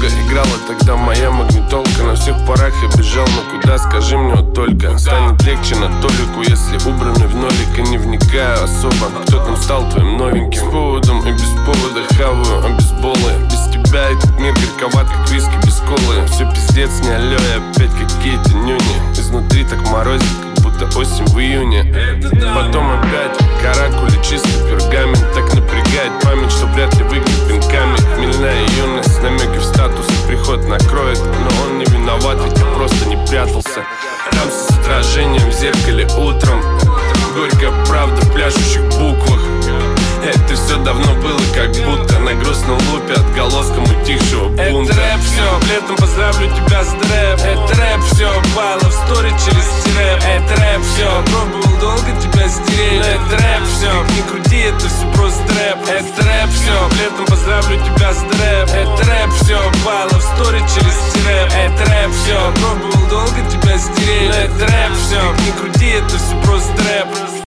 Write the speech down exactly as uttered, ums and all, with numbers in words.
играла тогда моя магнитолка. На всех парах я бежал, но куда, скажи мне вот только. Станет легче на толику, если убраны в нолик. И не вникаю особо, кто там стал твоим новеньким. С поводом и без повода хаваю обезболы. Без тебя этот мир горьковат, как виски без колы. Все пиздец, не алё, и опять какие-то нюни. Изнутри так морозит, как будто осень в июне. Потом опять каракули, чистый пергамент. Так напрягает память, что вряд ли выгнет пинками. Хмельная юность, намеки в статус и приход накроет. Но он не виноват, ведь я просто не прятался. Там с отражением в зеркале утром. Горькая правда в пляшущих буквах. Это все давно было, как будто на грустном лупе отголоском утихшего бунта. Это рэп, все, летом поздравлю тебя с дрэп. Это рэп, все, пало в стори через тирэп. Это рэп, все, пробовал долго тебя стереть. Это рэп, все, как ни крути, это все просто рэп. Это рэп, все, летом поздравлю тебя с дрэп. Это рэп, все, пало в стори через тирэп. Это рэп, все, пробовал долго тебя стереть. Это рэп, все, как ни крути, это все просто рэп.